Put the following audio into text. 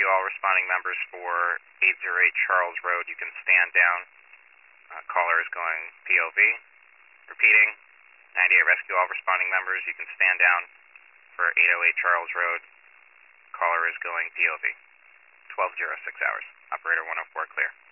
all responding members for 808 Charles Road. You can stand down. Caller is going POV. Repeating, 98 Rescue, all responding members. You can stand down for 808 Charles Road. Caller is going POV. 1206 hours. Operator 104 clear.